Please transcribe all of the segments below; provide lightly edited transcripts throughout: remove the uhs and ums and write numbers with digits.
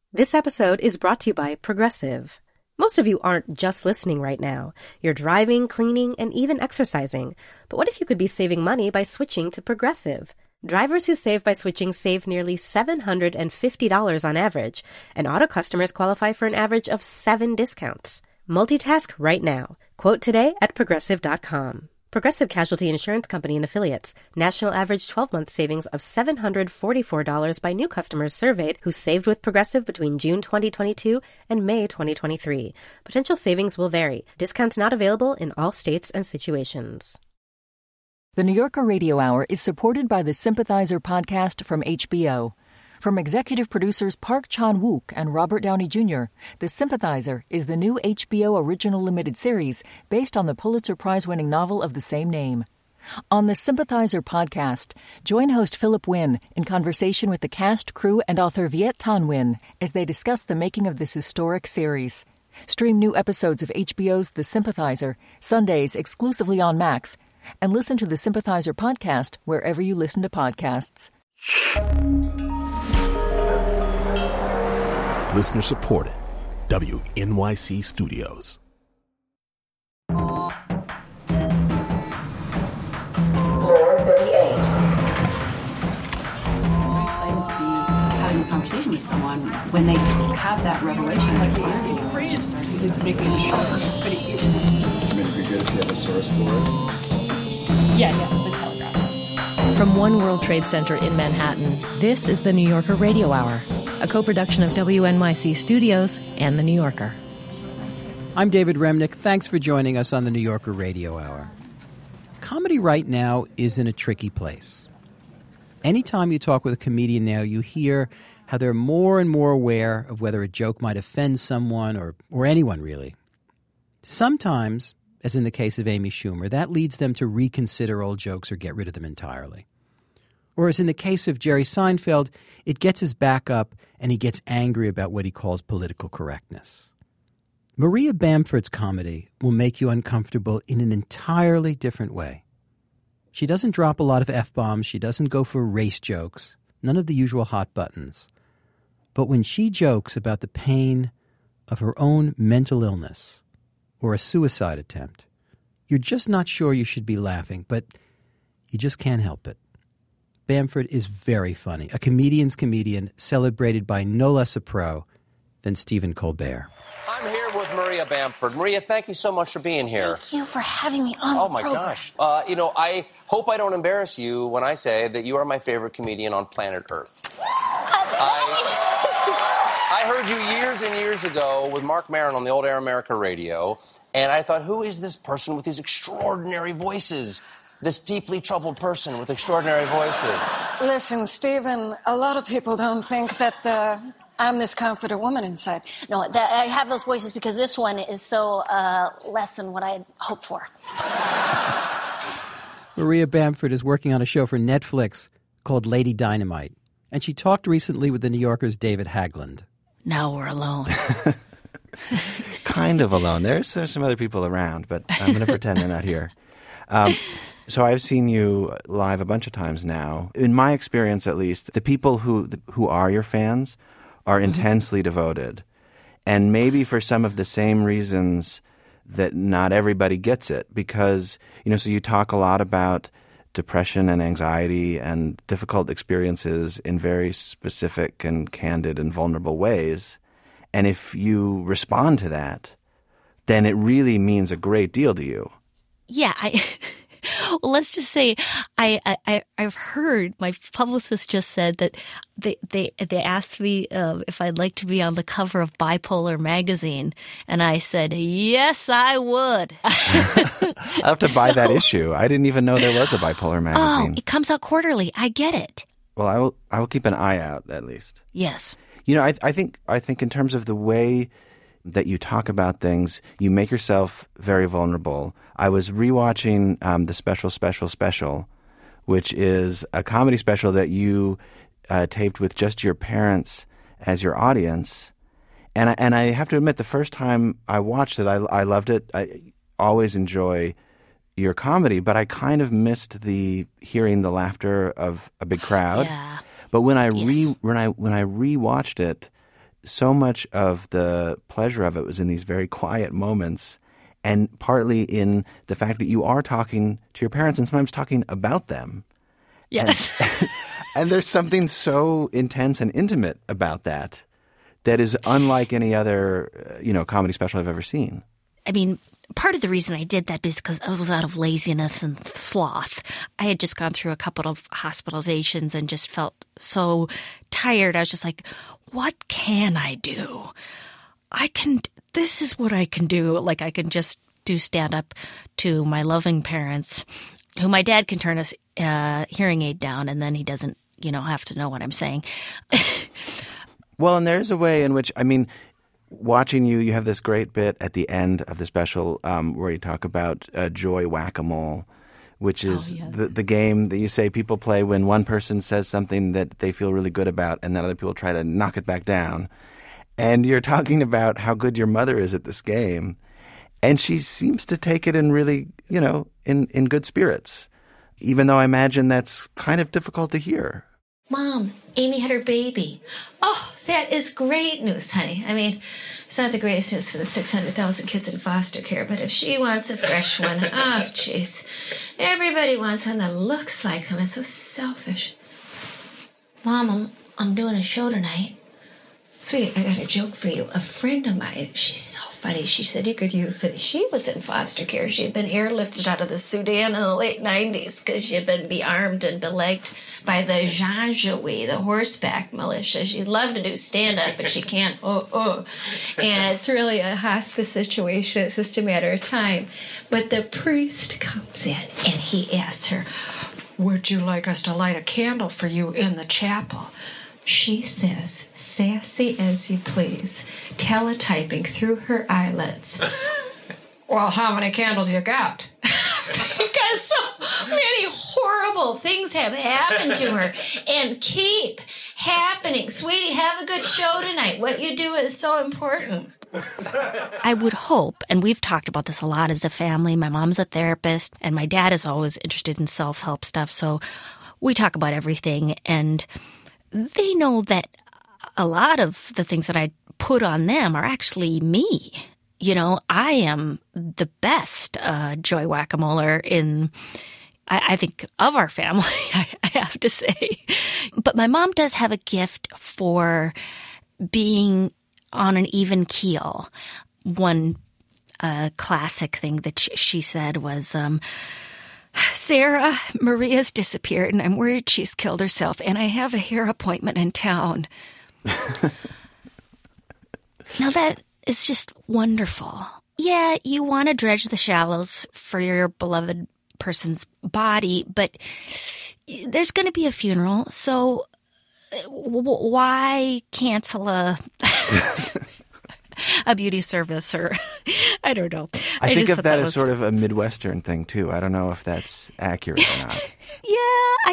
This episode is brought to you by Progressive. Most of you aren't just listening right now. You're driving, cleaning, and even exercising. But what if you could be saving money by switching to Progressive? Drivers who save by switching save nearly $750 on average, and auto customers qualify for an average of 7 discounts. Multitask right now. Quote today at Progressive.com. Progressive Casualty Insurance Company and Affiliates. National average 12-month savings of $744 by new customers surveyed who saved with Progressive between June 2022 and May 2023. Potential savings will vary. Discounts not available in all states and situations. The New Yorker Radio Hour is supported by the Sympathizer podcast from HBO. From executive producers Park Chan-wook and Robert Downey Jr., The Sympathizer is the new HBO original limited series based on the Pulitzer Prize-winning novel of the same name. On the Sympathizer podcast, join host Philip Wynn in conversation with the cast, crew, and author Viet Thanh Nguyen as they discuss the making of this historic series. Stream new episodes of HBO's The Sympathizer, Sundays exclusively on Max, and listen to the Sympathizer podcast wherever you listen to podcasts. Listener supported. WNYC Studios. Floor 38. I'm excited to be having a conversation with someone when they have that revelation. Like, why are you just starting to make me sure? But it is. It'd be good if you have a source for it. Yeah, the Telegraph. From One World Trade Center in Manhattan, this is the New Yorker Radio Hour, a co-production of WNYC Studios and The New Yorker. I'm David Remnick. Thanks for joining us on the New Yorker Radio Hour. Comedy right now is in a tricky place. Anytime you talk with a comedian now, you hear how they're more and more aware of whether a joke might offend someone or anyone, really. Sometimes, as in the case of Amy Schumer, that leads them to reconsider old jokes or get rid of them entirely. Or as in the case of Jerry Seinfeld, it gets his back up and he gets angry about what he calls political correctness. Maria Bamford's comedy will make you uncomfortable in an entirely different way. She doesn't drop a lot of F-bombs. She doesn't go for race jokes. None of the usual hot buttons. But when she jokes about the pain of her own mental illness or a suicide attempt, you're just not sure you should be laughing, but you just can't help it. Bamford is very funny, a comedian's comedian celebrated by no less a pro than Stephen Colbert. I'm here with Maria Bamford. Maria, thank you so much for being here. Thank you for having me on the program. Gosh. I hope I don't embarrass you when I say that you are my favorite comedian on planet Earth. I heard you years and years ago with Marc Maron on the old Air America radio, and I thought, who is this person with these extraordinary voices? This deeply troubled person with extraordinary voices. Listen, Stephen, a lot of people don't think that I'm this confident woman inside. No, I have those voices because this one is so less than what I had hoped for. Maria Bamford is working on a show for Netflix called Lady Dynamite, and she talked recently with the New Yorker's David Haglund. Now we're alone. Kind of alone. There's some other people around, but I'm going to pretend they're not here. So I've seen you live a bunch of times now. In my experience, at least, the people who are your fans are intensely devoted. And maybe for some of the same reasons that not everybody gets it. Because, so you talk a lot about depression and anxiety and difficult experiences in very specific and candid and vulnerable ways. And if you respond to that, then it really means a great deal to you. Yeah, well, let's just say I've heard, my publicist just said that they asked me if I'd like to be on the cover of Bipolar magazine, and I said yes, I would. I'll have to buy that issue. I didn't even know there was a Bipolar magazine. Oh, it comes out quarterly. I get it. Well, I will keep an eye out at least. Yes. I think in terms of the way that you talk about things, you make yourself very vulnerable. I was rewatching the Special, which is a comedy special that you taped with just your parents as your audience. And I have to admit, the first time I watched it, I loved it. I always enjoy your comedy, but I kind of missed hearing the laughter of a big crowd. Yeah. But when I rewatched it, so much of the pleasure of it was in these very quiet moments, and partly in the fact that you are talking to your parents and sometimes talking about them. Yes. And there's something so intense and intimate about that is unlike any other, comedy special I've ever seen. I mean, part of the reason I did that is because I was out of laziness and sloth. I had just gone through a couple of hospitalizations and just felt so tired. I was just like, what can I do? This is what I can do. Like, I can just do stand-up to my loving parents, who my dad can turn a hearing aid down, and then he doesn't, have to know what I'm saying. Well, and there's a way in which, watching you have this great bit at the end of the special where you talk about joy whack-a-mole, which is the game that you say people play when one person says something that they feel really good about and then other people try to knock it back down. And you're talking about how good your mother is at this game. And she seems to take it in really, in good spirits, even though I imagine that's kind of difficult to hear. Mom, Amy had her baby. Oh, that is great news, honey. I mean, it's not the greatest news for the 600,000 kids in foster care, but if she wants a fresh one, oh, jeez. Everybody wants one that looks like them. It's so selfish. Mom, I'm doing a show tonight. Sweetie, I got a joke for you. A friend of mine, she's so funny. She said you could use it. She was in foster care. She had been airlifted out of the Sudan in the late 90s because she had been bearmed and belegged by the Janjaweed, the horseback militia. She'd love to do stand-up, but she can't. And it's really a hospice situation. It's just a matter of time. But the priest comes in, and he asks her, would you like us to light a candle for you in the chapel? She says, sassy as you please, teletyping through her eyelids. Well, how many candles you got? Because so many horrible things have happened to her and keep happening. Sweetie, have a good show tonight. What you do is so important. I would hope, and we've talked about this a lot as a family. My mom's a therapist, and my dad is always interested in self-help stuff. So we talk about everything, and they know that a lot of the things that I put on them are actually me. I am the best joy whack-a-moler in, I think, of our family, I have to say. But my mom does have a gift for being on an even keel. One classic thing that she said was, Sarah, Maria's disappeared, and I'm worried she's killed herself, and I have a hair appointment in town. Now, that is just wonderful. Yeah, you want to dredge the shallows for your beloved person's body, but there's going to be a funeral, so why cancel a beauty service, or I don't know. I think of that as sort of a Midwestern thing too. I don't know if that's accurate or not. Yeah,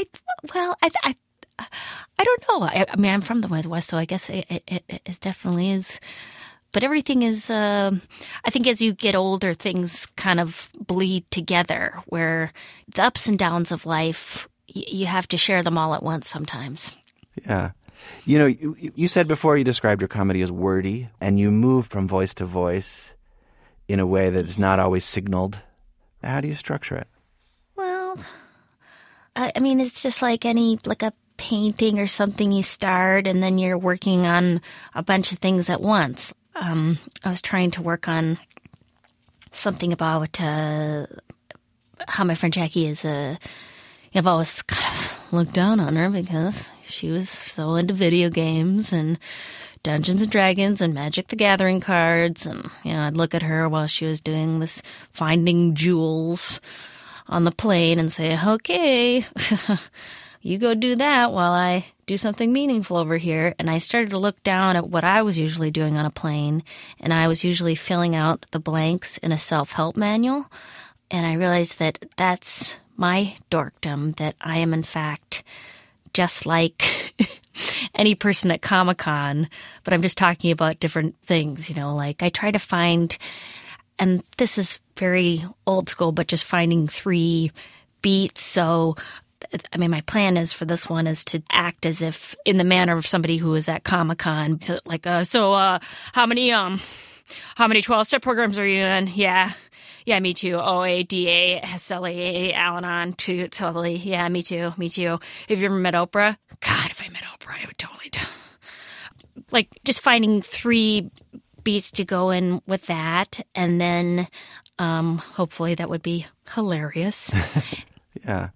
I don't know. I mean, I'm from the Midwest, so I guess it definitely is. But everything is, I think as you get older, things kind of bleed together, where the ups and downs of life, you have to share them all at once sometimes. Yeah. You said before you described your comedy as wordy, and you move from voice to voice in a way that is not always signaled. How do you structure it? Well, I mean, it's just like a painting or something you start, and then you're working on a bunch of things at once. I was trying to work on something about how my friend Jackie is I've always kind of looked down on her because she was so into video games and Dungeons and Dragons and Magic the Gathering cards. And, I'd look at her while she was doing this finding jewels on the plane and say, okay, you go do that while I do something meaningful over here. And I started to look down at what I was usually doing on a plane, and I was usually filling out the blanks in a self-help manual. And I realized that that's my dorkdom, that I am in fact just like any person at Comic-Con, but I'm just talking about different things, like I try to find, and this is very old school, but just finding 3 beats. So my plan is for this one is to act as if in the manner of somebody who is at Comic-Con. So how many 12-step programs are you in? Yeah, me too. OA, DA, SLA, Al-Anon, totally. Yeah, me too. Have you ever met Oprah? God, if I met Oprah, I would totally do. Like, just finding 3 beats to go in with that, and then hopefully that would be hilarious. Yeah.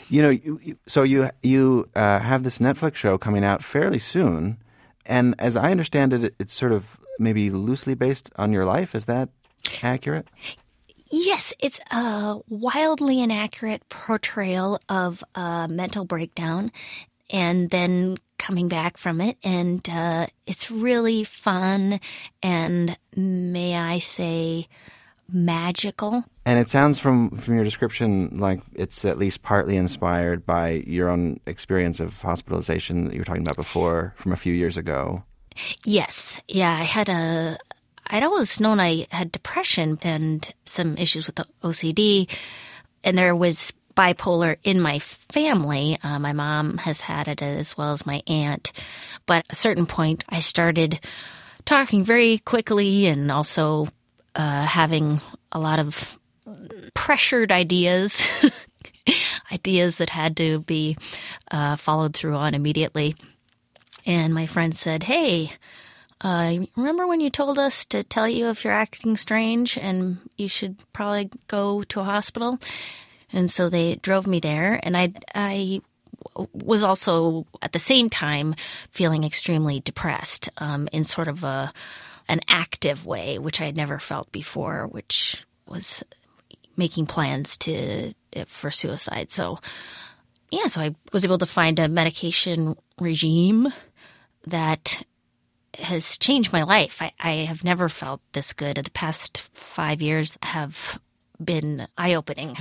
So you have this Netflix show coming out fairly soon, and as I understand it, it's sort of maybe loosely based on your life. Is that accurate? Yes, it's a wildly inaccurate portrayal of a mental breakdown and then coming back from it. And it's really fun and, may I say, magical. And it sounds from your description like it's at least partly inspired by your own experience of hospitalization that you were talking about before from a few years ago. Yes. Yeah, I'd always known I had depression and some issues with the OCD, and there was bipolar in my family. My mom has had it as well as my aunt. But at a certain point, I started talking very quickly and also having a lot of pressured ideas, ideas that had to be followed through on immediately. And my friend said, hey, remember when you told us to tell you if you're acting strange and you should probably go to a hospital? And so they drove me there, and I was also at the same time feeling extremely depressed in sort of an active way, which I had never felt before, which was making plans for suicide. So I was able to find a medication regime that has changed my life. I have never felt this good. The past 5 years have been eye-opening.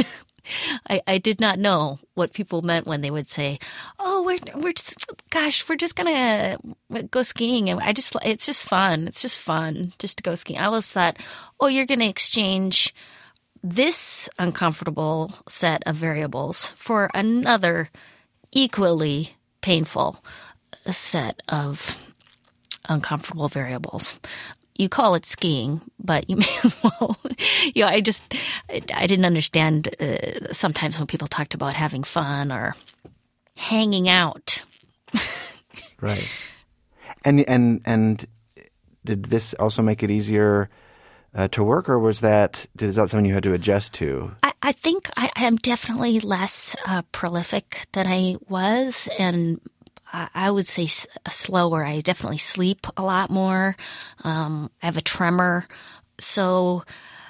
I did not know what people meant when they would say, "Oh, we're just gonna go skiing," and it's just fun. It's just fun just to go skiing. I always thought, "Oh, you're gonna exchange this uncomfortable set of variables for another equally painful set of uncomfortable variables." You call it skiing, but you may as well. I didn't understand sometimes when people talked about having fun or hanging out. Right. And did this also make it easier to work, or is that something you had to adjust to? I think I am definitely less prolific than I was, and I would say slower. I definitely sleep a lot more. I have a tremor. So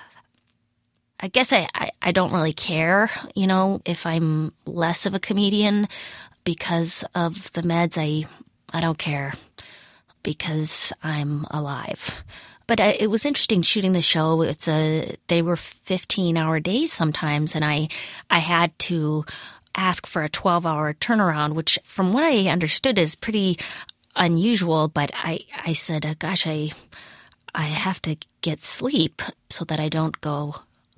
I guess I don't really care, if I'm less of a comedian because of the meds. I don't care because I'm alive. But it was interesting shooting the show. They were 15-hour days sometimes, and I had to ask for a 12-hour turnaround, which from what I understood is pretty unusual. But I said, gosh, I have to get sleep so that I don't go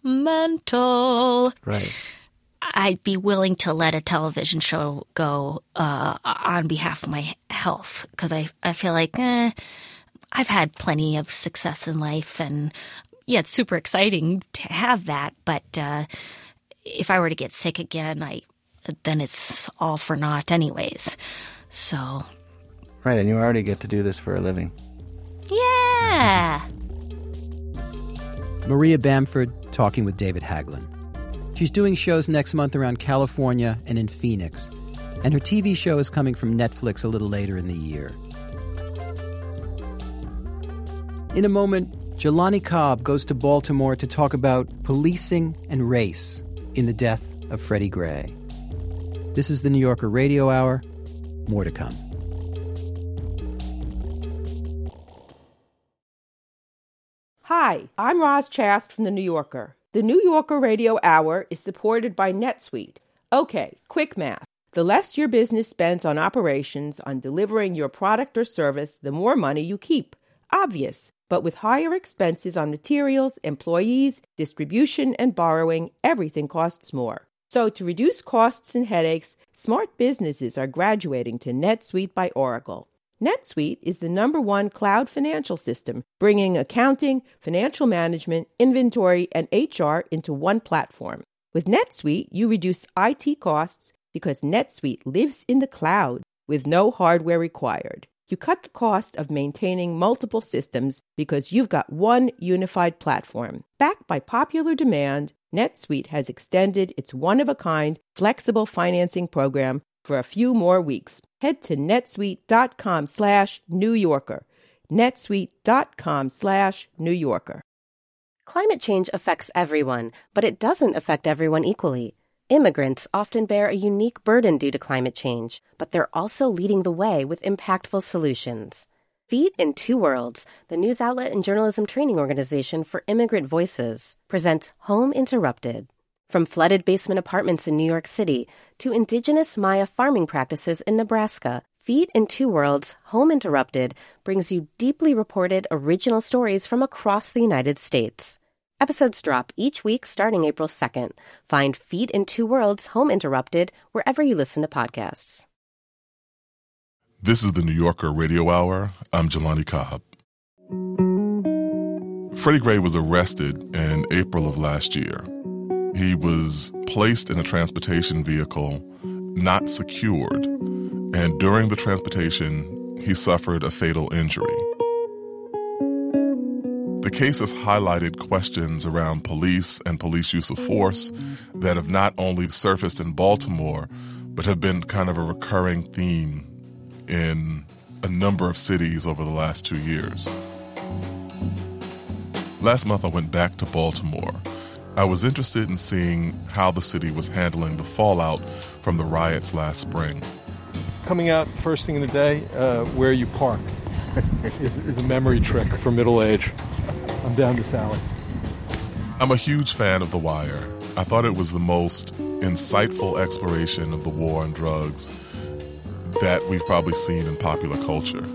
mental. Right. I'd be willing to let a television show go on behalf of my health because I feel like I've had plenty of success in life, and yeah, it's super exciting to have that. But if I were to get sick again, then it's all for naught anyways. So. Right, and you already get to do this for a living. Yeah. Maria Bamford talking with David Haglund. She's doing shows next month around California and in Phoenix. And her TV show is coming from Netflix a little later in the year. In a moment, Jelani Cobb goes to Baltimore to talk about policing and race in the death of Freddie Gray. This is the New Yorker Radio Hour. More to come. Hi, I'm Roz Chast from The New Yorker. The New Yorker Radio Hour is supported by NetSuite. Okay, quick math. The less your business spends on operations, on delivering your product or service, the more money you keep. Obvious. But with higher expenses on materials, employees, distribution, and borrowing, everything costs more. So to reduce costs and headaches, smart businesses are graduating to NetSuite by Oracle. NetSuite is the #1 cloud financial system, bringing accounting, financial management, inventory, and HR into one platform. With NetSuite, you reduce IT costs because NetSuite lives in the cloud with no hardware required. You cut the cost of maintaining multiple systems because you've got one unified platform. Backed by popular demand, NetSuite has extended its one-of-a-kind flexible financing program for a few more weeks. Head to netsuite.com/New Yorker. netsuite.com/New Yorker. Climate change affects everyone, but it doesn't affect everyone equally. Immigrants often bear a unique burden due to climate change, but they're also leading the way with impactful solutions. Feet in Two Worlds, the news outlet and journalism training organization for immigrant voices, presents Home Interrupted. From flooded basement apartments in New York City to indigenous Maya farming practices in Nebraska, Feet in Two Worlds, Home Interrupted brings you deeply reported original stories from across the United States. Episodes drop each week starting April 2nd. Find Feet in Two Worlds, Home Interrupted wherever you listen to podcasts. This is the New Yorker Radio Hour. I'm Jelani Cobb. Freddie Gray was arrested in April of last year. He was placed in a transportation vehicle, not secured, and during the transportation, he suffered a fatal injury. The case has highlighted questions around police and police use of force that have not only surfaced in Baltimore, but have been kind of a recurring theme in a number of cities over the last 2 years. Last month, I went back to Baltimore. I was interested in seeing how the city was handling the fallout from the riots last spring. Coming out first thing in the day, where you park is a memory trick for middle age. I'm down this alley. I'm a huge fan of The Wire. I thought it was the most insightful exploration of the war on drugs that we've probably seen in popular culture.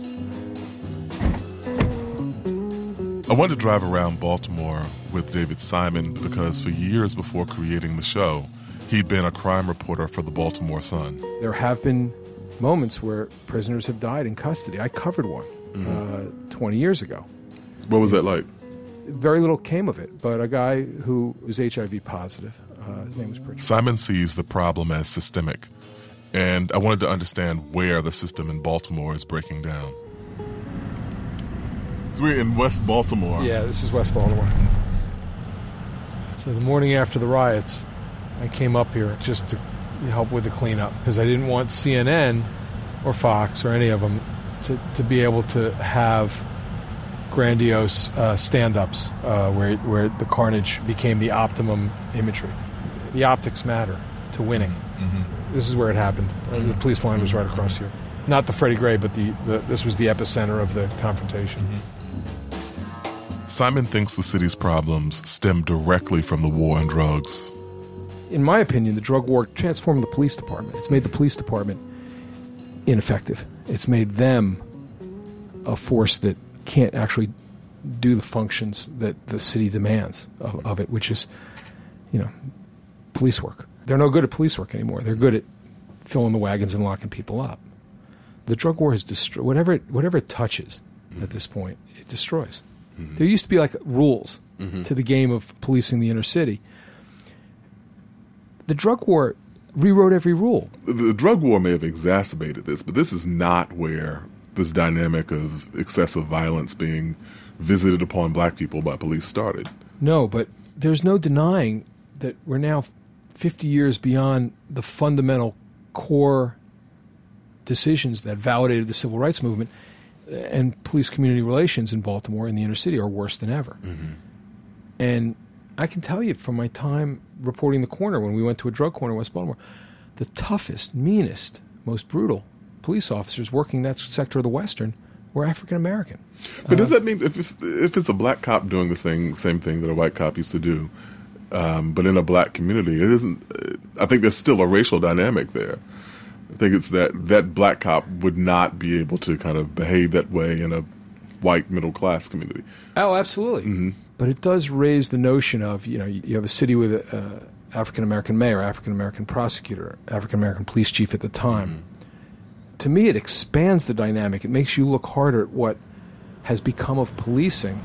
I wanted to drive around Baltimore with David Simon because for years before creating the show, he'd been a crime reporter for the Baltimore Sun. There have been moments where prisoners have died in custody. I covered one 20 years ago. What was that like? Very little came of it, but a guy who was HIV positive, his name was Pritchard. Simon sees the problem as systemic, and I wanted to understand where the system in Baltimore is breaking down. So we're in West Baltimore. Yeah, this is West Baltimore. So the morning after the riots, I came up here just to help with the cleanup because I didn't want CNN or Fox or any of them to be able to have grandiose stand-ups where the carnage became the optimum imagery. The optics matter to winning. Mm-hmm. This is where it happened. The police line was right across here. Not the Freddie Gray, but this was the epicenter of the confrontation. Mm-hmm. Simon thinks the city's problems stem directly from the war on drugs. In my opinion, the drug war transformed the police department. It's made the police department ineffective. It's made them a force that can't actually do the functions that the city demands of it, which is, police work. They're no good at police work anymore. They're good at filling the wagons and locking people up. The drug war has destroyed whatever it touches at this point. It destroys. Mm-hmm. There used to be like rules to the game of policing the inner city. The drug war rewrote every rule. The drug war may have exacerbated this, but this is not where this dynamic of excessive violence being visited upon black people by police started. No, but there's no denying that we're now 50 years beyond the fundamental core decisions that validated the civil rights movement, and police community relations in Baltimore in the inner city are worse than ever. Mm-hmm. And I can tell you from my time reporting the corner, when we went to a drug corner in West Baltimore, the toughest, meanest, most brutal police officers working that sector of the Western were African American. But does that mean if it's a black cop doing the same thing that a white cop used to do, but in a black community, it isn't? I think there's still a racial dynamic there. I think it's that black cop would not be able to kind of behave that way in a white middle class community. Oh, absolutely. Mm-hmm. But it does raise the notion of you have a city with African-American mayor, African-American prosecutor, African-American police chief at the time. To me, it expands the dynamic. It makes you look harder at what has become of policing.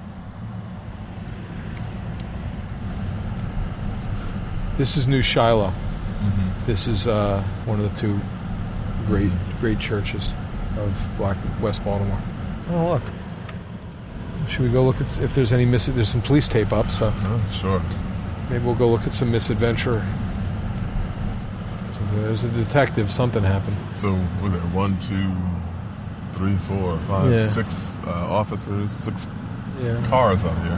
This is New Shiloh. This is one of the two great churches of West Baltimore. Oh, look. Should we go look at if there's any there's some police tape up, so sure. Maybe we'll go look at some misadventure. So there's a detective. Something happened. So were there 1, 2, 3, 4, 5, 6 officers, 6 cars out here?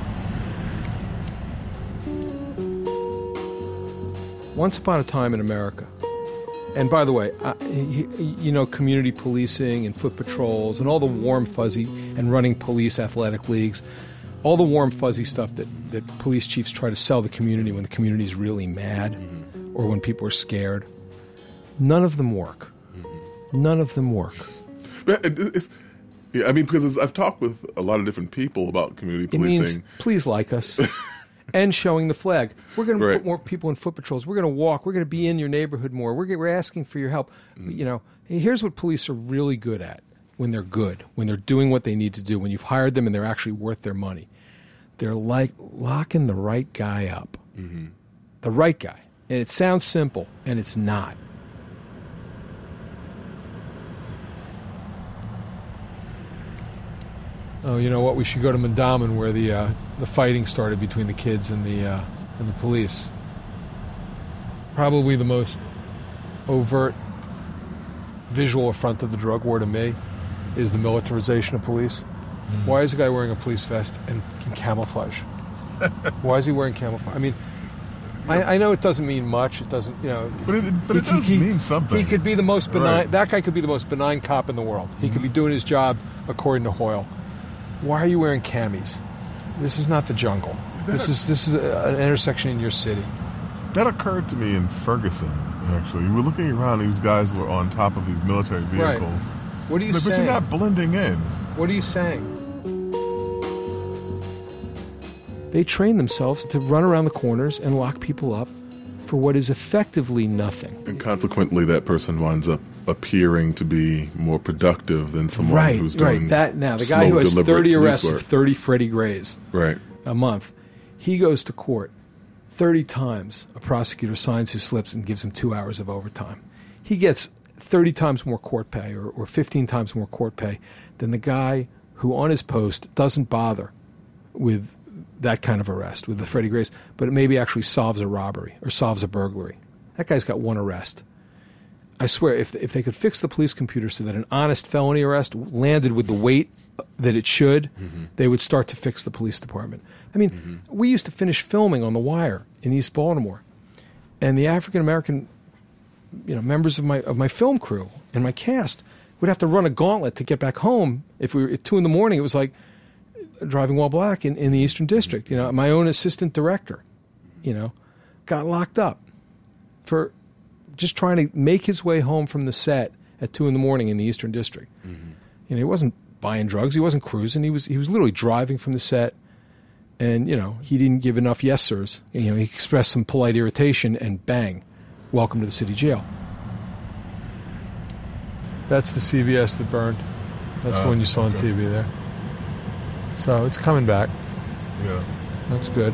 Once upon a time in America, and by the way, you know, community policing and foot patrols and all the warm, fuzzy, and running police athletic leagues, all the warm, fuzzy stuff that police chiefs try to sell the community when the community is really mad or when people are scared. None of them work. None of them work. I mean, because I've talked with a lot of different people about community policing. It means, please like us. And showing the flag. We're going to put more people in foot patrols. We're going to walk. We're going to be in your neighborhood more. We're asking for your help. You know, here's what police are really good at when they're good, when they're doing what they need to do, when you've hired them and they're actually worth their money. They're like locking the right guy up. The right guy. And it sounds simple, and it's not. Oh, you know what? We should go to Mondawmin, where the fighting started between the kids and the police. Probably the most overt visual affront of the drug war to me is the militarization of police. Why is a guy wearing a police vest and camouflage? Why is he wearing camouflage? I mean, I know it doesn't mean much. It doesn't, you know. But it does mean something. He could be the most benign. That guy could be the most benign cop in the world. He could be doing his job according to Hoyle. Why are you wearing camis? This is not the jungle. This is an intersection in your city. That occurred to me in Ferguson, actually. We were looking around, these guys were on top of these military vehicles. Right. What are you saying? But you're not blending in. What are you saying? They train themselves to run around the corners and lock people up for what is effectively nothing. And consequently, that person winds up appearing to be more productive than someone who's doing that now. The guy who has 30 arrests of 30 Freddie Grays a month, he goes to court 30 times. A prosecutor signs his slips and gives him 2 hours of overtime. He gets 30 times more court pay or 15 times more court pay than the guy who on his post doesn't bother with that kind of arrest, with the Freddie Grays, but it maybe actually solves a robbery or solves a burglary. That guy's got one arrest. I swear, if they could fix the police computer so that an honest felony arrest landed with the weight that it should, they would start to fix the police department. I mean, we used to finish filming on The Wire in East Baltimore, and the African-American members of my film crew and my cast would have to run a gauntlet to get back home. If we were at 2 a.m, it was like driving while black in the Eastern District. You know, my own assistant director, got locked up for just trying to make his way home from the set at 2 a.m. in the Eastern District. He wasn't buying drugs. He wasn't cruising. He was literally driving from the set, and he didn't give enough yes sirs. He expressed some polite irritation, and bang, welcome to the city jail. That's the CVS that burned. That's the one you saw on TV there. So it's coming back. Yeah. That's good.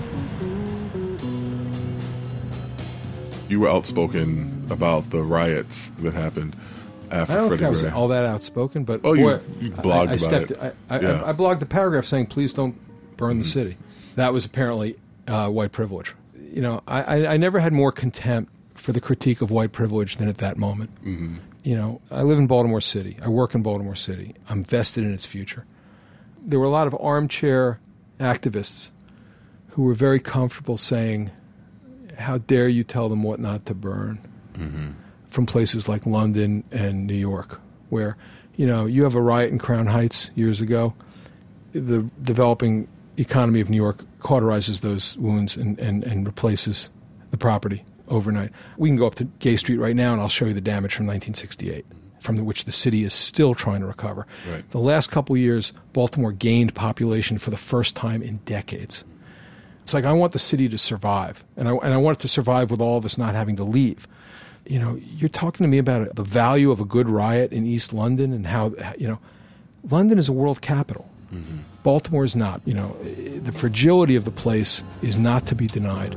You were outspoken about the riots that happened after I don't Freddie think I was Gray. all that outspoken, but you blogged about it. I blogged a paragraph saying, please don't burn the city. That was apparently white privilege. I never had more contempt for the critique of white privilege than at that moment. I live in Baltimore City. I work in Baltimore City. I'm vested in its future. There were a lot of armchair activists who were very comfortable saying, how dare you tell them what not to burn, from places like London and New York, where, you have a riot in Crown Heights years ago. The developing economy of New York cauterizes those wounds and replaces the property overnight. We can go up to Gay Street right now, and I'll show you the damage from 1968, from which the city is still trying to recover. The last couple years, Baltimore gained population for the first time in decades. It's like I want the city to survive, and I want it to survive with all of us not having to leave. You know, you're talking to me about the value of a good riot in East London and how, you know, London is a world capital. Mm-hmm. Baltimore is not. You know, the fragility of the place is not to be denied.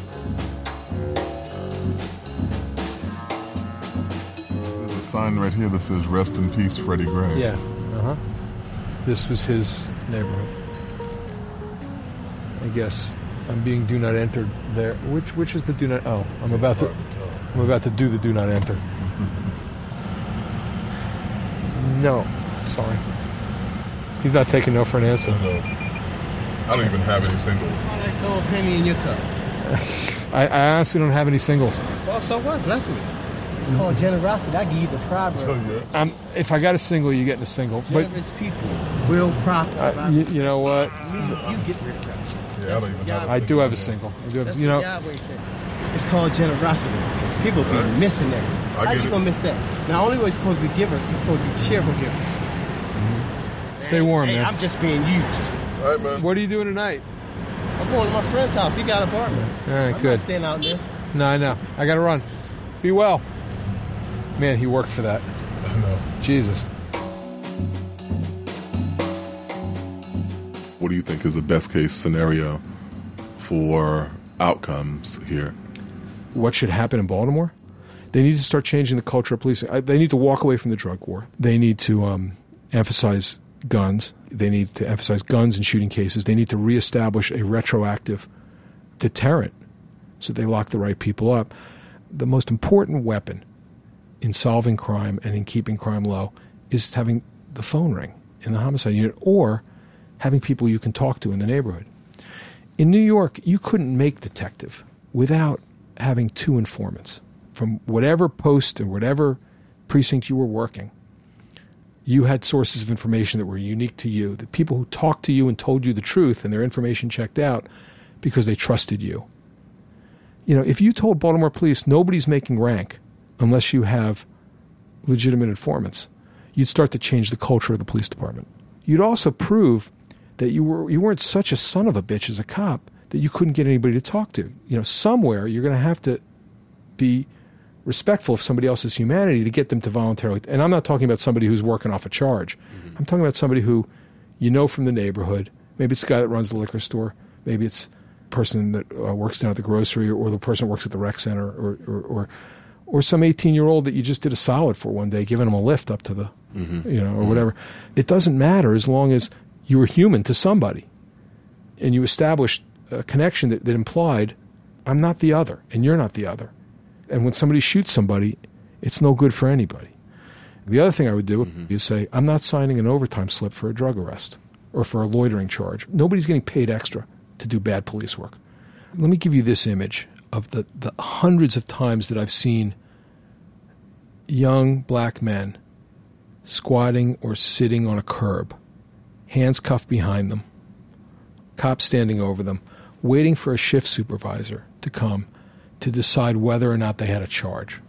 There's a sign right here that says, "Rest in peace, Freddie Gray." Yeah. Uh-huh. This was his neighborhood. I guess I'm being do not enter there. Which is the do not? Oh, I'm about to do the do not enter. No, sorry. He's not taking no for an answer. No. I don't even have any singles. Throw a penny in your cup. I honestly don't have any singles. Well, so what? Bless me. It's called generosity. I give you the proverb. If I got a single, you get a single. Generous people will prosper. You know what? You get refreshed. Yeah, I don't even have a single. I do have a single. That's what Yahweh said. It's called generosity. People be missing that. How you gonna miss that? Now, only way we're supposed to be givers, we're supposed to be cheerful givers. Mm-hmm. Stay warm, man. I'm just being used. All right, man. What are you doing tonight? I'm going to my friend's house. He got an apartment. All right, I'm good. not staying out in this. No, I know. I got to run. Be well. Man, he worked for that. I know. Jesus. What do you think is the best case scenario for outcomes here? What should happen in Baltimore? They need to start changing the culture of policing. They need to walk away from the drug war. They need to emphasize guns. They need to emphasize guns in shooting cases. They need to reestablish a retroactive deterrent so they lock the right people up. The most important weapon in solving crime and in keeping crime low is having the phone ring in the homicide unit or having people you can talk to in the neighborhood. In New York, you couldn't make detective without having two informants. From whatever post or whatever precinct you were working, you had sources of information that were unique to you, the people who talked to you and told you the truth and their information checked out because they trusted you. You know, if you told Baltimore police nobody's making rank unless you have legitimate informants, you'd start to change the culture of the police department. You'd also prove that you weren't such a son of a bitch as a cop that you couldn't get anybody to talk to. You know, somewhere you're going to have to be respectful of somebody else's humanity to get them to voluntarily. And I'm not talking about somebody who's working off a charge. Mm-hmm. I'm talking about somebody who you know from the neighborhood. Maybe it's the guy that runs the liquor store. Maybe it's the person that works down at the grocery or the person that works at the rec center or some 18-year-old that you just did a solid for one day, giving them a lift up to the, or whatever. It doesn't matter as long as you were human to somebody and you established a connection that implied, I'm not the other and you're not the other. And when somebody shoots somebody, it's no good for anybody. The other thing I would do is say, I'm not signing an overtime slip for a drug arrest or for a loitering charge. Nobody's getting paid extra to do bad police work. Let me give you this image of the hundreds of times that I've seen young black men squatting or sitting on a curb, hands cuffed behind them, cops standing over them, waiting for a shift supervisor to come to decide whether or not they had a charge.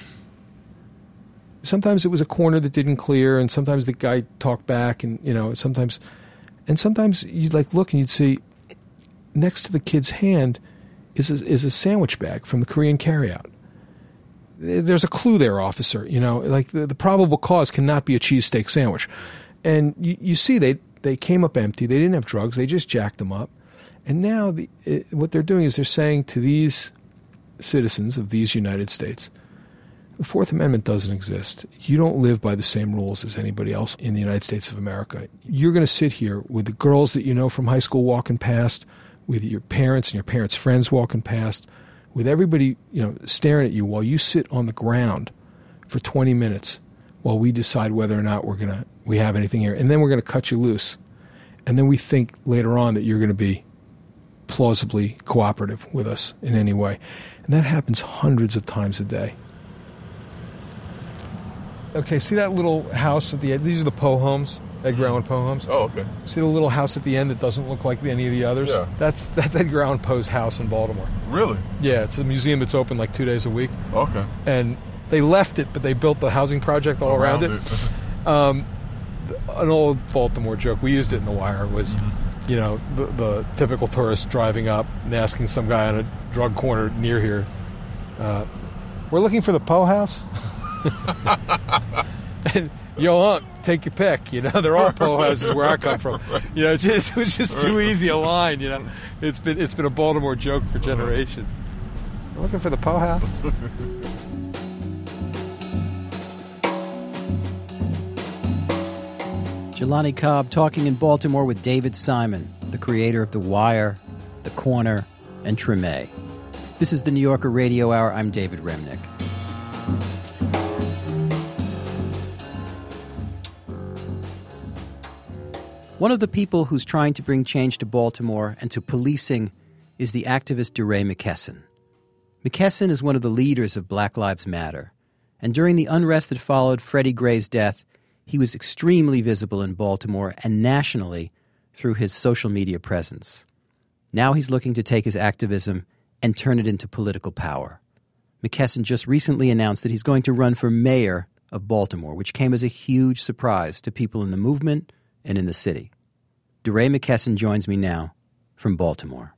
Sometimes it was a corner that didn't clear, and sometimes the guy talked back, and sometimes you'd look and you'd see next to the kid's hand is a sandwich bag from the Korean carryout. There's a clue there, officer. The probable cause cannot be a cheesesteak sandwich, and you see they came up empty. They didn't have drugs. They just jacked them up, and now what they're doing is they're saying to these citizens of these United States, the Fourth Amendment doesn't exist. You don't live by the same rules as anybody else in the United States of America. You're going to sit here with the girls that you know from high school walking past, with your parents and your parents' friends walking past, with everybody staring at you while you sit on the ground for 20 minutes while we decide whether or not we have anything here. And then we're going to cut you loose. And then we think later on that you're going to be plausibly cooperative with us in any way. And that happens hundreds of times a day. Okay, see that little house at the end? These are the Poe homes, Edgar Allan Poe homes. Oh, okay. See the little house at the end that doesn't look like any of the others? Yeah. That's Edgar Allan Poe's house in Baltimore. Really? Yeah, it's a museum that's open 2 days a week. Okay. And they left it, but they built the housing project all around it. An old Baltimore joke, we used it in The Wire, was, the typical tourist driving up and asking some guy on a drug corner near here, we're looking for the Poe House? And take your pick. There are Poe houses where I come from. It was just too easy a line. It's been a Baltimore joke for generations. We're looking for the Poe House. Jelani Cobb talking in Baltimore with David Simon, the creator of The Wire, The Corner, and Treme. This is the New Yorker Radio Hour. I'm David Remnick. One of the people who's trying to bring change to Baltimore and to policing is the activist DeRay McKesson. McKesson is one of the leaders of Black Lives Matter, and during the unrest that followed Freddie Gray's death, he was extremely visible in Baltimore and nationally through his social media presence. Now he's looking to take his activism and turn it into political power. McKesson just recently announced that he's going to run for mayor of Baltimore, which came as a huge surprise to people in the movement and in the city. DeRay McKesson joins me now from Baltimore.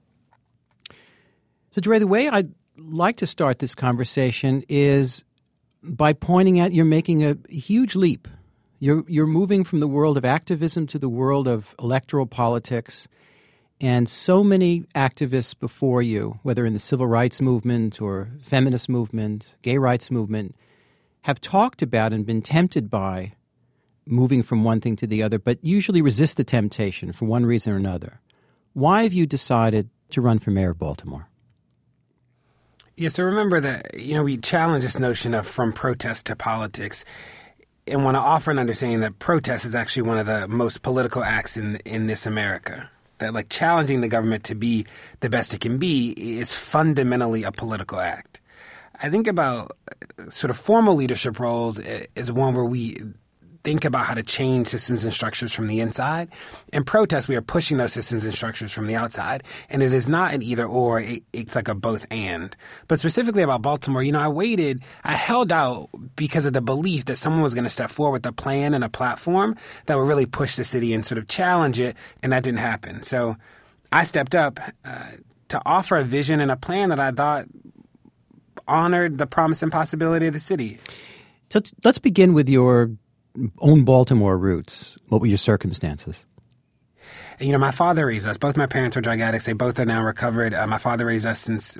So, DeRay, the way I'd like to start this conversation is by pointing out you're making a huge leap. You're moving from the world of activism to the world of electoral politics, and so many activists before you, whether in the civil rights movement or feminist movement, gay rights movement, have talked about and been tempted by moving from one thing to the other, but usually resist the temptation for one reason or another. Why have you decided to run for mayor of Baltimore? Yeah, so remember that, we challenge this notion of from protest to politics, and want to offer an understanding that protest is actually one of the most political acts in this America. That challenging the government to be the best it can be is fundamentally a political act. I think about sort of formal leadership roles as one where we think about how to change systems and structures from the inside. In protest, we are pushing those systems and structures from the outside. And it is not an either or, it's like a both and. But specifically about Baltimore, I held out because of the belief that someone was going to step forward with a plan and a platform that would really push the city and sort of challenge it. And that didn't happen. So I stepped up to offer a vision and a plan that I thought honored the promise and possibility of the city. So let's begin with your own Baltimore roots. What were your circumstances? My father raised us. Both my parents were drug addicts. They both are now recovered. My father raised us since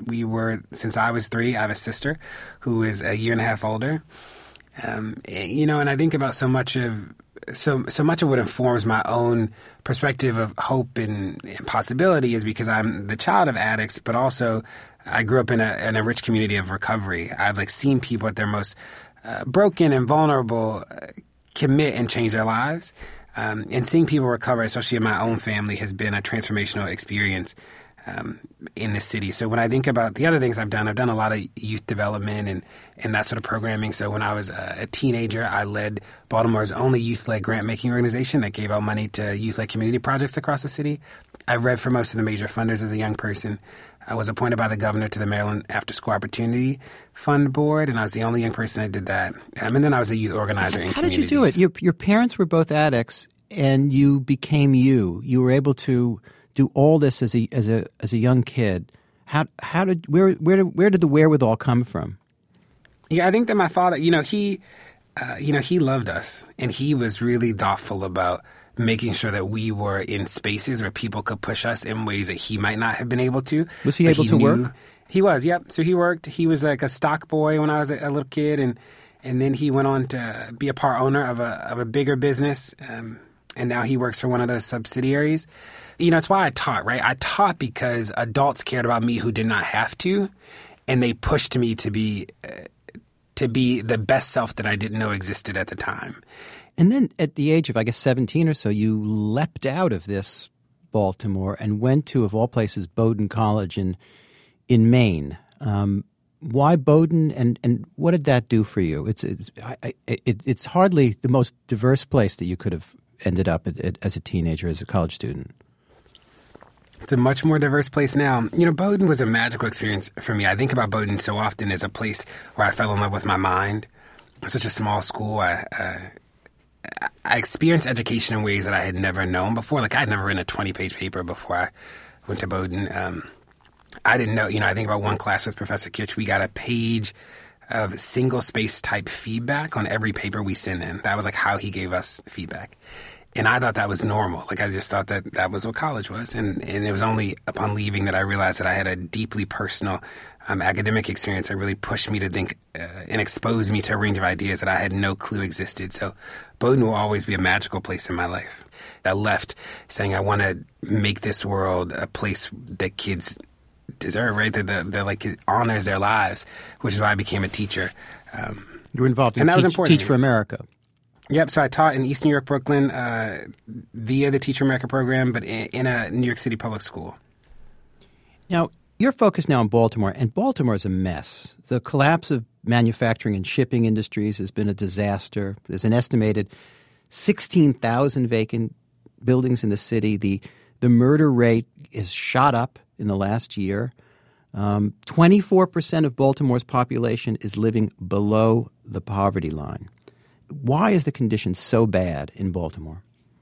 I was 3. I have a sister who is a year and a half older. And I think about so much of what informs my own perspective of hope and possibility is because I'm the child of addicts, but also I grew up in a rich community of recovery. I've seen people at their most broken and vulnerable commit and change their lives. And seeing people recover, especially in my own family, has been a transformational experience in the city. So when I think about the other things I've done a lot of youth development and that sort of programming. So when I was a teenager, I led Baltimore's only youth-led grant-making organization that gave out money to youth-led community projects across the city. I read for most of the major funders as a young person. I was appointed by the governor to the Maryland After School Opportunity Fund Board, and I was the only young person that did that. And then I was a youth organizer in communities. How did you do it? Your parents were both addicts, and you became you. You were able to do all this as a young kid. Where did the wherewithal come from? Yeah, I think that my father, he loved us, and he was really thoughtful about making sure that we were in spaces where people could push us in ways that he might not have been able to. Was he able to work? He was, yep. So he worked. He was like a stock boy when I was a little kid, and then he went on to be a part owner of a bigger business, and now he works for one of those subsidiaries. It's why I taught, right? I taught because adults cared about me who did not have to, and they pushed me to be the best self that I didn't know existed at the time. And then at the age of, 17 or so, you leapt out of this Baltimore and went to, of all places, Bowdoin College in Maine. Why Bowdoin, and what did that do for you? It's hardly the most diverse place that you could have ended up as a teenager, as a college student. It's a much more diverse place now. Bowdoin was a magical experience for me. I think about Bowdoin so often as a place where I fell in love with my mind. It was such a small school. I experienced education in ways that I had never known before. Like, I had never written a 20-page paper before I went to Bowdoin. I didn't know, I think about one class with Professor Kitch, we got a page of single-space type feedback on every paper we sent in. That was like how he gave us feedback. And I thought that was normal. Like, I just thought that was what college was. And it was only upon leaving that I realized that I had a deeply personal academic experience that really pushed me to think and exposed me to a range of ideas that I had no clue existed. So Bowdoin will always be a magical place in my life. I left saying I want to make this world a place that kids deserve, right? That like honors their lives, which is why I became a teacher. You were involved in Teach for America. Yep. So I taught in East New York, Brooklyn, via the Teach for America program, but in a New York City public school. Now, you're focused now on Baltimore, and Baltimore is a mess. The collapse of manufacturing and shipping industries has been a disaster. There's an estimated 16,000 vacant buildings in the city. The murder rate is shot up in the last year. 24% of Baltimore's population is living below the poverty line. Why is the condition so bad in Baltimore?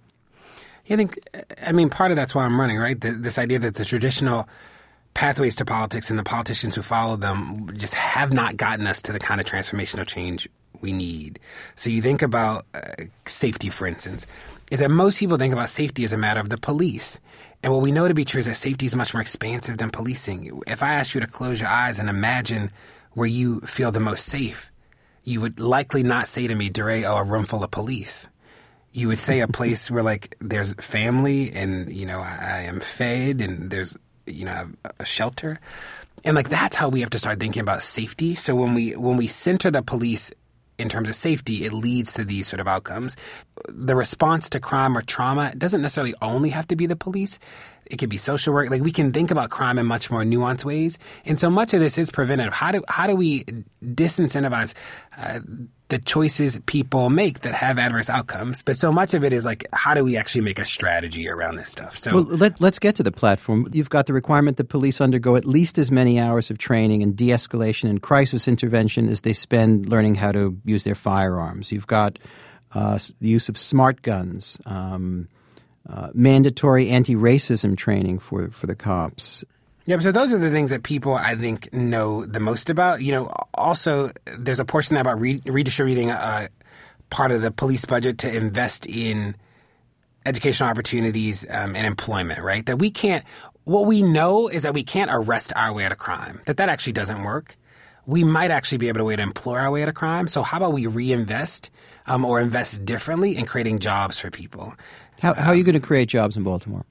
I mean, part of that's why I'm running, right? This idea that the traditional pathways to politics and the politicians who follow them just have not gotten us to the kind of transformational change we need. So you think about safety, for instance, is that most people think about safety as a matter of the police. And what we know to be true is that safety is much more expansive than policing. If I asked you to close your eyes and imagine where you feel the most safe, you would likely not say to me, DeRay, a room full of police. You would say a place where, like, there's family and, I am fed and there's, a shelter. And, like, that's how we have to start thinking about safety. So when we center the police in terms of safety, it leads to these sort of outcomes. The response to crime or trauma doesn't necessarily only have to be the police. It could be social work. Like, we can think about crime in much more nuanced ways. And so much of this is preventative. How do we disincentivize the choices people make that have adverse outcomes? But so much of it is like, how do we actually make a strategy around this stuff? So, well, let's get to the platform. You've got the requirement that police undergo at least as many hours of training in de-escalation and crisis intervention as they spend learning how to use their firearms. You've got the use of smart guns, mandatory anti-racism training for the cops. Yeah, so those are the things that people, I think, know the most about. Also, there's a portion about redistributing part of the police budget to invest in educational opportunities and employment, right? That we can't – what we know is that we can't arrest our way out of crime, that actually doesn't work. We might actually be able to employ our way out of crime. So how about we reinvest or invest differently in creating jobs for people? How are you going to create jobs in Baltimore?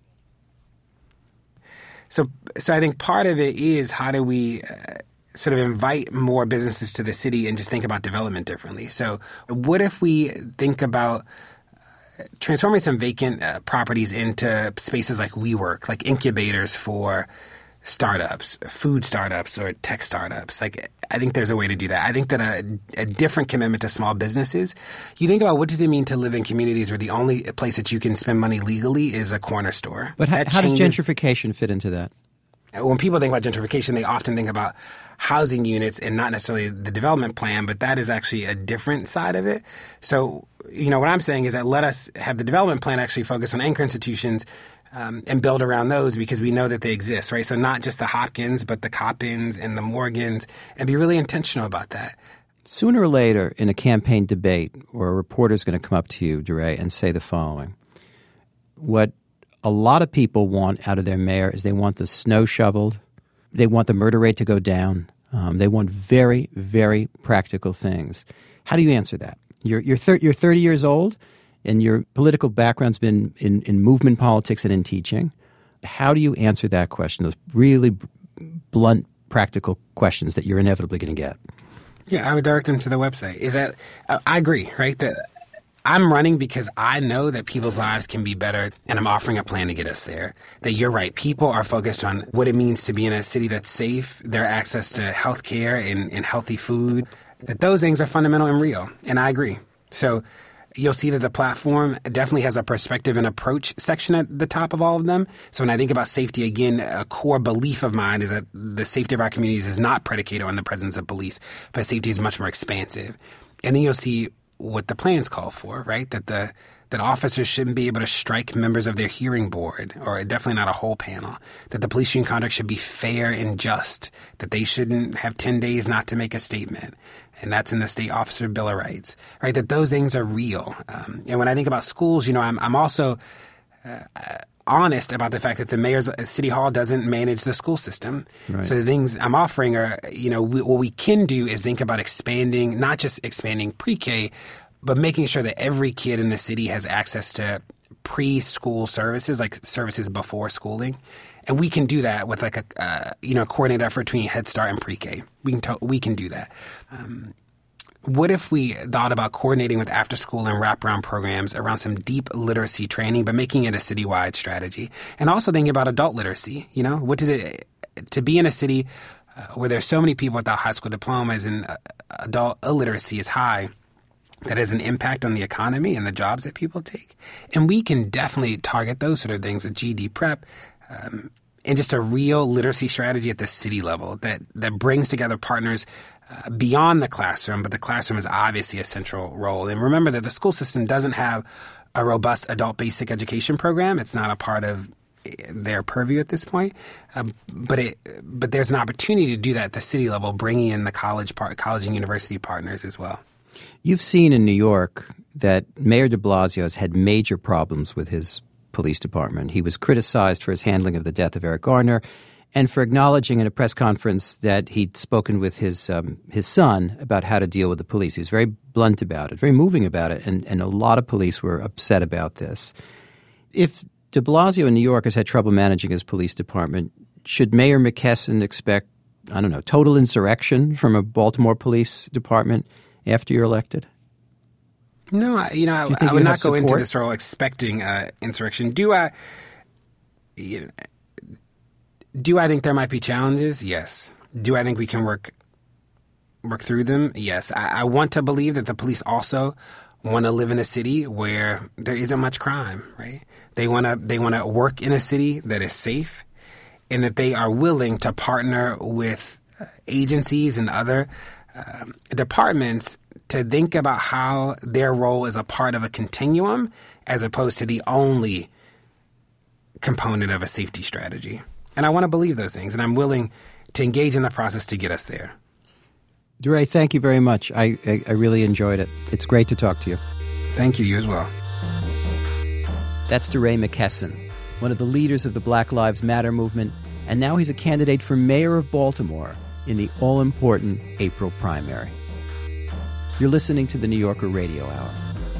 So I think part of it is how do we sort of invite more businesses to the city and just think about development differently. So what if we think about transforming some vacant properties into spaces like WeWork, like incubators for startups, food startups, or tech startups? Like, I think there's a way to do that. I think that a different commitment to small businesses. You think about what does it mean to live in communities where the only place that you can spend money legally is a corner store. But how does gentrification fit into that? When people think about gentrification, they often think about housing units and not necessarily the development plan, but that is actually a different side of it. So, what I'm saying is that let us have the development plan actually focus on anchor institutions and build around those because we know that they exist, right? So not just the Hopkins, but the Coppins and the Morgans, and be really intentional about that. Sooner or later in a campaign debate, or a reporter's going to come up to you, DeRay, and say the following. What a lot of people want out of their mayor is they want the snow shoveled. They want the murder rate to go down. They want very, very practical things. How do you answer that? You're 30 years old, and your political background's been in movement politics and in teaching. How do you answer that question, those really blunt, practical questions that you're inevitably going to get? Yeah, I would direct them to the website. I agree, right? That I'm running because I know that people's lives can be better, and I'm offering a plan to get us there. That you're right. People are focused on what it means to be in a city that's safe, their access to health care and healthy food, that those things are fundamental and real. And I agree. So you'll see that the platform definitely has a perspective and approach section at the top of all of them. So when I think about safety, again, a core belief of mine is that the safety of our communities is not predicated on the presence of police, but safety is much more expansive. And then you'll see what the plans call for, right? That officers shouldn't be able to strike members of their hearing board, or definitely not a whole panel. That the police union contract should be fair and just. That they shouldn't have 10 days not to make a statement. And that's in the State Officer Bill of Rights, right? That those things are real. And when I think about schools, I'm also honest about the fact that the mayor's city hall doesn't manage the school system. Right. So the things I'm offering are, what we can do is think about expanding, not just expanding pre-K, but making sure that every kid in the city has access to preschool services, like services before schooling. And we can do that with like a coordinated effort between Head Start and pre-K. We can do that. What if we thought about coordinating with after-school and wraparound programs around some deep literacy training, but making it a citywide strategy? And also thinking about adult literacy. What does it to be in a city where there's so many people without high school diplomas and adult illiteracy is high, that has an impact on the economy and the jobs that people take? And we can definitely target those sort of things with GED prep and just a real literacy strategy at the city level that brings together partners beyond the classroom, but the classroom is obviously a central role. And remember that the school system doesn't have a robust adult basic education program. It's not a part of their purview at this point. But there's an opportunity to do that at the city level, bringing in the college and university partners as well. You've seen in New York that Mayor de Blasio has had major problems with his police department. He was criticized for his handling of the death of Eric Garner and for acknowledging in a press conference that he'd spoken with his son about how to deal with the police. He was very blunt about it, very moving about it, and a lot of police were upset about this. If de Blasio in New York has had trouble managing his police department, should Mayor McKesson expect, total insurrection from a Baltimore police department after you're elected? No, I would not go into this role expecting insurrection. Do I think there might be challenges? Yes. Do I think we can work through them? Yes. I want to believe that the police also want to live in a city where there isn't much crime, right? They want to work in a city that is safe, and that they are willing to partner with agencies and other departments to think about how their role is a part of a continuum as opposed to the only component of a safety strategy. And I want to believe those things, and I'm willing to engage in the process to get us there. DeRay, thank you very much. I really enjoyed it. It's great to talk to you. Thank you. You as well. That's DeRay McKesson, one of the leaders of the Black Lives Matter movement, and now he's a candidate for mayor of Baltimore in the all-important April primary. You're listening to the New Yorker Radio Hour.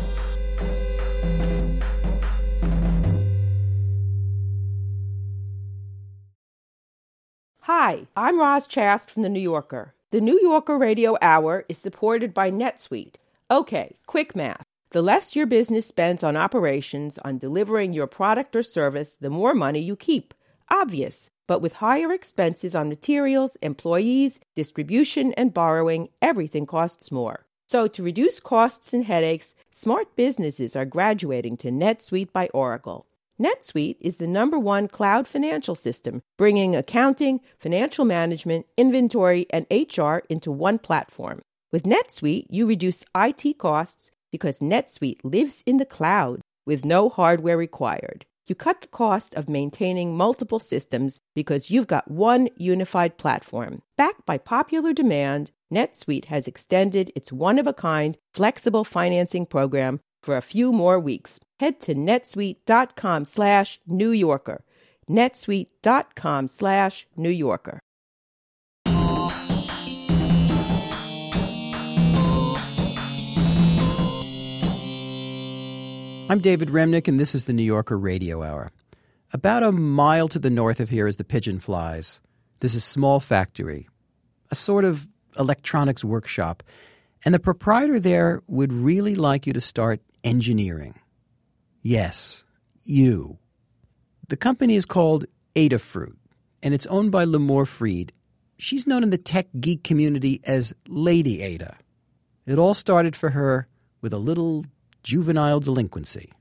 Hi, I'm Roz Chast from The New Yorker. The New Yorker Radio Hour is supported by NetSuite. Okay, quick math. The less your business spends on operations, on delivering your product or service, the more money you keep. Obvious. But with higher expenses on materials, employees, distribution, and borrowing, everything costs more. So to reduce costs and headaches, smart businesses are graduating to NetSuite by Oracle. NetSuite is the #1 cloud financial system, bringing accounting, financial management, inventory, and HR into one platform. With NetSuite, you reduce IT costs because NetSuite lives in the cloud with no hardware required. You cut the cost of maintaining multiple systems because you've got one unified platform. Backed by popular demand, NetSuite has extended its one-of-a-kind flexible financing program for a few more weeks. Head to netsuite.com/New Yorker. netsuite.com/New Yorker. I'm David Remnick, and this is the New Yorker Radio Hour. About a mile to the north of here is the Pigeon Flies. There's a small factory, a sort of electronics workshop, and the proprietor there would really like you to start engineering. Yes, you. The company is called Adafruit, and it's owned by Limor Fried. She's known in the tech geek community as Lady Ada. It all started for her with a little juvenile delinquency.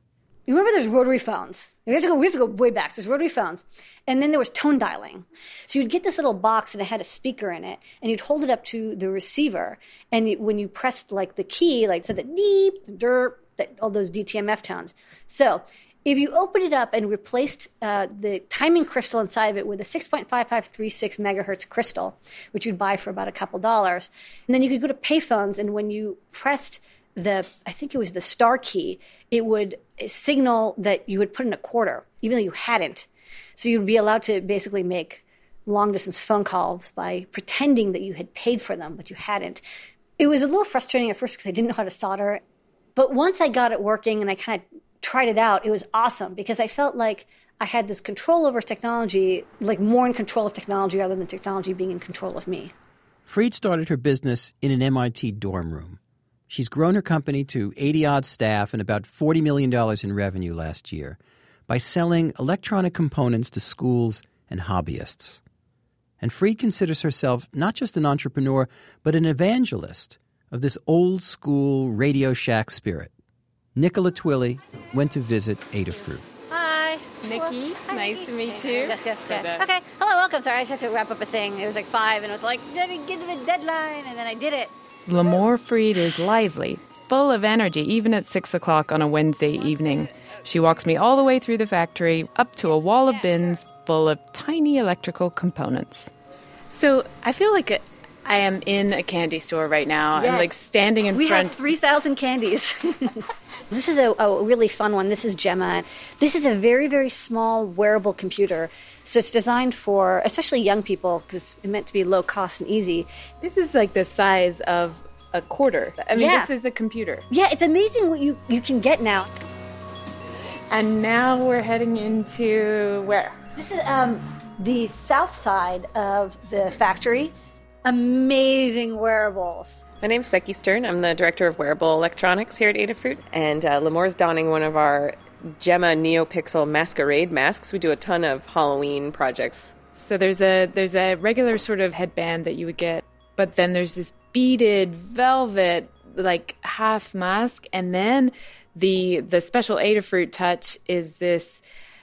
You remember there's rotary phones. We have to go way back. There's rotary phones. And then there was tone dialing. So you'd get this little box and it had a speaker in it, and you'd hold it up to the receiver. And when you pressed like the key, like so that deep, derp, that all those DTMF tones. So if you opened it up and replaced the timing crystal inside of it with a 6.5536 megahertz crystal, which you'd buy for about a couple dollars, and then you could go to payphones, and when you pressed I think it was the star key, it would signal that you had put in a quarter, even though you hadn't. So you'd be allowed to basically make long-distance phone calls by pretending that you had paid for them, but you hadn't. It was a little frustrating at first because I didn't know how to solder. But once I got it working and I kind of tried it out, it was awesome because I felt like I had this control over technology, like more in control of technology rather than technology being in control of me. Fried started her business in an MIT dorm room. She's grown her company to 80-odd staff and about $40 million in revenue last year by selling electronic components to schools and hobbyists. And Fried considers herself not just an entrepreneur, but an evangelist of this old-school Radio Shack spirit. Nicola Twilley went to visit Adafruit. Hi. Nikki, nice to meet you. Jessica. Okay. Hello, welcome. Sorry, I just had to wrap up a thing. It was like 5, and I was like, let me get to the deadline, and then I did it. Limor Fried is lively, full of energy, even at 6 o'clock on a Wednesday evening. She walks me all the way through the factory, up to a wall of bins full of tiny electrical components. So I feel like I am in a candy store right now. Yes. I'm like standing in front. We have 3,000 candies. This is a really fun one. This is Gemma. This is a very, very small wearable computer. So it's designed for especially young people because it's meant to be low cost and easy. This is like the size of a quarter. I mean, This is a computer. Yeah, it's amazing what you can get now. And now we're heading into where? This is the south side of the factory. Amazing wearables. My name's Becky Stern. I'm the Director of Wearable Electronics here at Adafruit. And Limor's donning one of our Gemma NeoPixel Masquerade masks. We do a ton of Halloween projects. So there's a regular sort of headband that you would get, but then there's this beaded velvet like half mask, and then the special Adafruit touch is this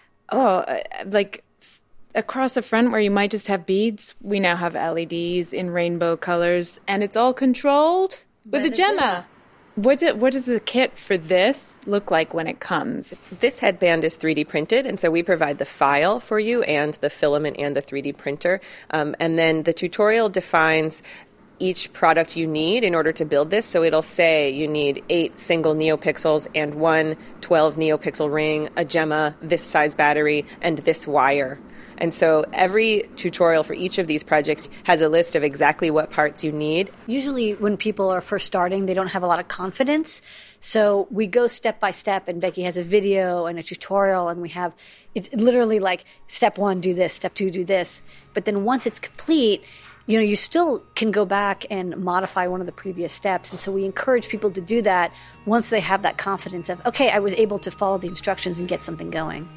like across the front where you might just have beads. We now have LEDs in rainbow colors, and it's all controlled with a Gemma. What does the kit for this look like when it comes? This headband is 3D printed, and so we provide the file for you and the filament and the 3D printer. And then the tutorial defines each product you need in order to build this. So it'll say you need 8 single NeoPixels and 1 12 NeoPixel ring, a Gemma, this size battery, and this wire. And so every tutorial for each of these projects has a list of exactly what parts you need. Usually when people are first starting, they don't have a lot of confidence. So we go step by step, and Becky has a video and a tutorial, and it's literally like step 1, do this, step 2, do this. But then once it's complete, you still can go back and modify one of the previous steps. And so we encourage people to do that once they have that confidence of, okay, I was able to follow the instructions and get something going.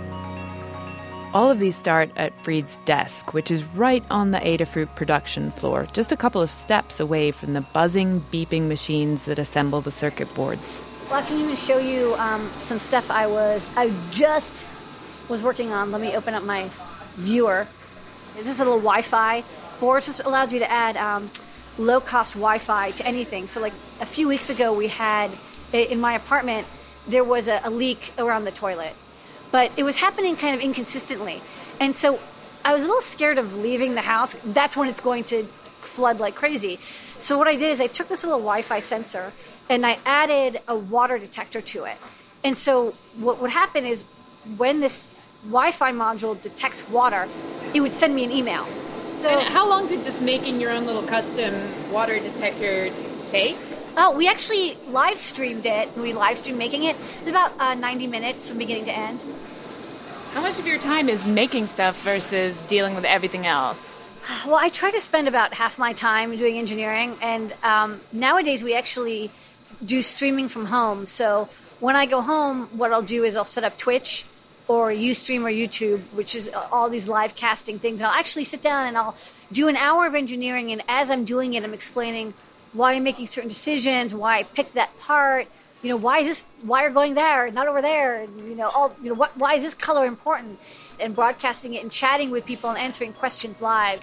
All of these start at Fried's desk, which is right on the Adafruit production floor, just a couple of steps away from the buzzing, beeping machines that assemble the circuit boards. Well, I can even show you some stuff I just was working on. Let me open up my viewer. This is a little Wi-Fi board. It just allows you to add low-cost Wi-Fi to anything. So like a few weeks ago, we had, in my apartment, there was a leak around the toilet. But it was happening kind of inconsistently. And so I was a little scared of leaving the house. That's when it's going to flood like crazy. So what I did is I took this little Wi-Fi sensor and I added a water detector to it. And so what would happen is when this Wi-Fi module detects water, it would send me an email. So and how long did just making your own little custom water detector take? Oh, we actually live streamed it. We live streamed making it. It was about 90 minutes from beginning to end. How much of your time is making stuff versus dealing with everything else? Well, I try to spend about half my time doing engineering, and nowadays we actually do streaming from home. So when I go home, what I'll do is I'll set up Twitch or Ustream or YouTube, which is all these live casting things. And I'll actually sit down and I'll do an hour of engineering, and as I'm doing it, I'm explaining why I'm making certain decisions, why I picked that part, You know, why is this wire going there and not over there? And, why is this color important? And broadcasting it and chatting with people and answering questions live.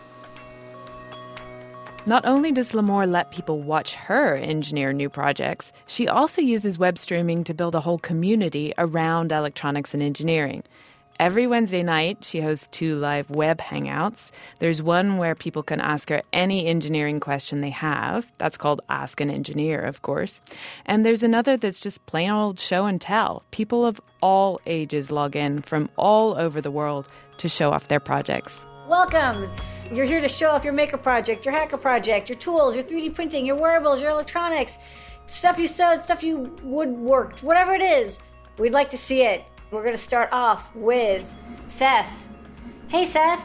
Not only does Limor let people watch her engineer new projects, she also uses web streaming to build a whole community around electronics and engineering. Every Wednesday night, she hosts 2 live web hangouts. There's one where people can ask her any engineering question they have. That's called Ask an Engineer, of course. And there's another that's just plain old show and tell. People of all ages log in from all over the world to show off their projects. Welcome! You're here to show off your maker project, your hacker project, your tools, your 3D printing, your wearables, your electronics, stuff you sewed, stuff you woodworked, whatever it is. We'd like to see it. We're going to start off with Seth. Hey, Seth.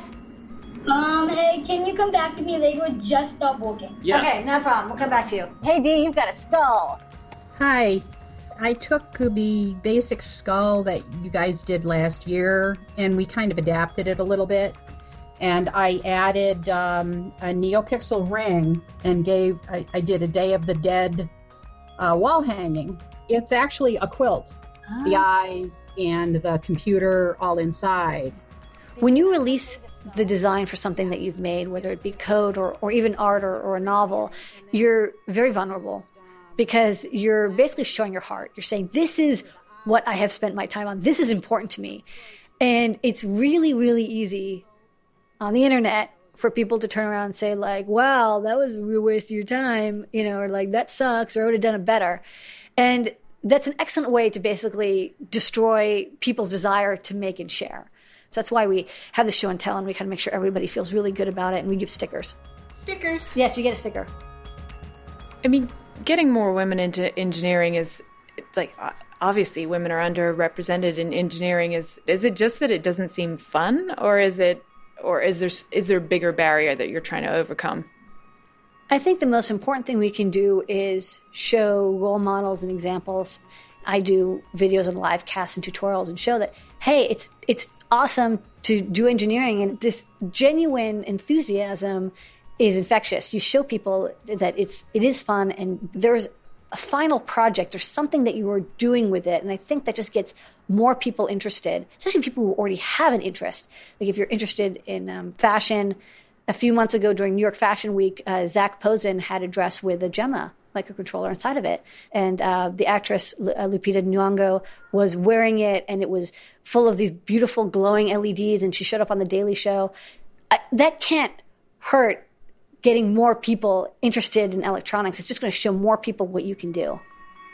Hey, can you come back to me? They would just stop working. Yeah. Okay, no problem. We'll come back to you. Hey, Dee, you've got a skull. Hi. I took the basic skull that you guys did last year, and we kind of adapted it a little bit. And I added a NeoPixel ring and I did a Day of the Dead wall hanging. It's actually a quilt. The eyes and the computer all inside. When you release the design for something that you've made, whether it be code or even art or a novel, you're very vulnerable because you're basically showing your heart. You're saying, this is what I have spent my time on. This is important to me. And it's really, really easy on the internet for people to turn around and say, like, wow, that was a real waste of your time, or like, that sucks, or I would have done it better. And that's an excellent way to basically destroy people's desire to make and share. So that's why we have the show and tell, and we kind of make sure everybody feels really good about it, and we give stickers. Stickers? Yes, you get a sticker. I mean, getting more women into engineering is, like, obviously women are underrepresented in engineering. Is it just that it doesn't seem fun, or is there a bigger barrier that you're trying to overcome? I think the most important thing we can do is show role models and examples. I do videos and live casts and tutorials and show that, hey, it's awesome to do engineering, and this genuine enthusiasm is infectious. You show people that it is fun, and there's a final project or something that you are doing with it, and I think that just gets more people interested, especially people who already have an interest. Like if you're interested in fashion. A few months ago during New York Fashion Week, Zach Posen had a dress with a Gemma microcontroller inside of it. And the actress Lupita Nyong'o was wearing it, and it was full of these beautiful glowing LEDs, and she showed up on The Daily Show. That can't hurt getting more people interested in electronics. It's just going to show more people what you can do.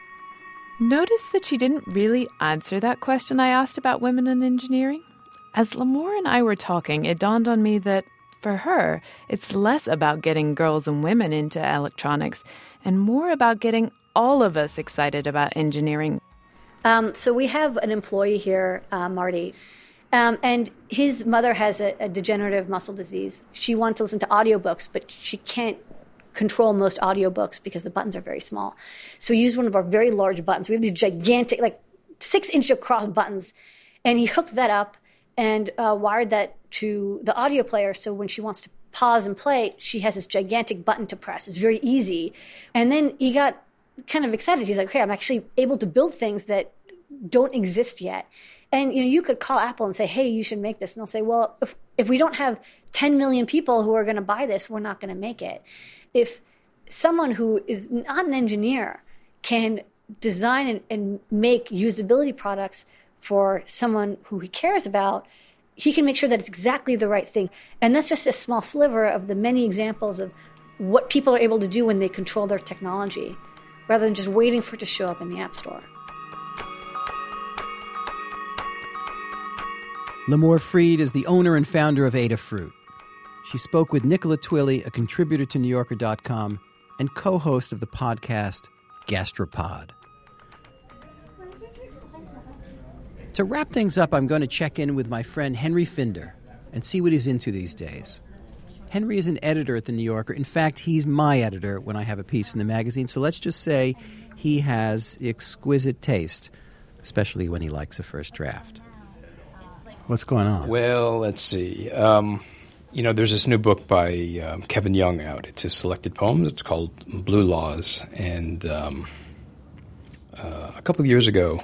Notice that she didn't really answer that question I asked about women in engineering. As Limor and I were talking, it dawned on me that for her, it's less about getting girls and women into electronics and more about getting all of us excited about engineering. So we have an employee here, Marty, and his mother has a degenerative muscle disease. She wanted to listen to audiobooks, but she can't control most audiobooks because the buttons are very small. So we used one of our very large buttons. We have these gigantic, like 6-inch across buttons, and he hooked that up and wired that to the audio player, so when she wants to pause and play, she has this gigantic button to press. It's very easy. And then he got kind of excited. He's like, okay, I'm actually able to build things that don't exist yet. And you could call Apple and say, hey, you should make this. And they'll say, well, if we don't have 10 million people who are going to buy this, we're not going to make it. If someone who is not an engineer can design and make usability products for someone who he cares about, he can make sure that it's exactly the right thing. And that's just a small sliver of the many examples of what people are able to do when they control their technology, rather than just waiting for it to show up in the App Store. Limor Fried is the owner and founder of Adafruit. She spoke with Nicola Twilley, a contributor to NewYorker.com and co-host of the podcast Gastropod. To wrap things up, I'm going to check in with my friend Henry Finder and see what he's into these days. Henry is an editor at The New Yorker. In fact, he's my editor when I have a piece in the magazine, so let's just say he has exquisite taste, especially when he likes a first draft. What's going on? Well, let's see. There's this new book by Kevin Young out. It's his selected poems. It's called Blue Laws. And A couple of years ago,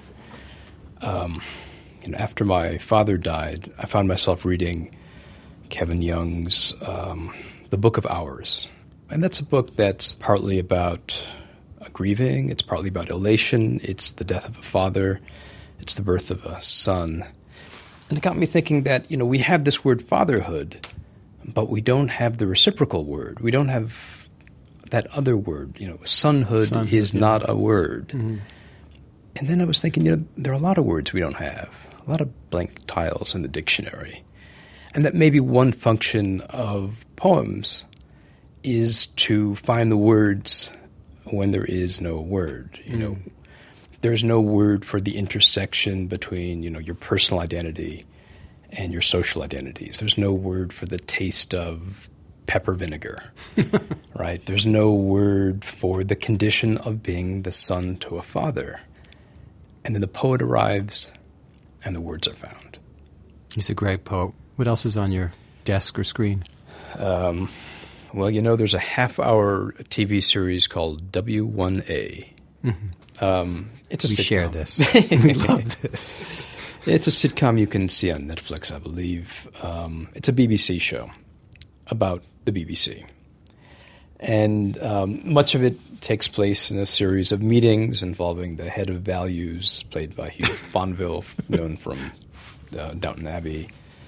after my father died, I found myself reading Kevin Young's The Book of Hours. And that's a book that's partly about grieving, it's partly about elation, it's the death of a father, it's the birth of a son. And it got me thinking that, we have this word fatherhood, but we don't have the reciprocal word. We don't have that other word. Sonhood is not a word. Mm-hmm. And then I was thinking, there are a lot of words we don't have, a lot of blank tiles in the dictionary. And that maybe one function of poems is to find the words when there is no word. There's no word for the intersection between, your personal identity and your social identities. There's no word for the taste of pepper vinegar, right? There's no word for the condition of being the son to a father. And then the poet arrives and the words are found. He's a great poet. What else is on your desk or screen? There's a half-hour TV series called W1A. Mm-hmm. It's a we sitcom. share this. We love this. It's a sitcom you can see on Netflix, I believe. It's a BBC show about the BBC. And much of it takes place in a series of meetings involving the head of values, played by Hugh Fonville, known from Downton Abbey,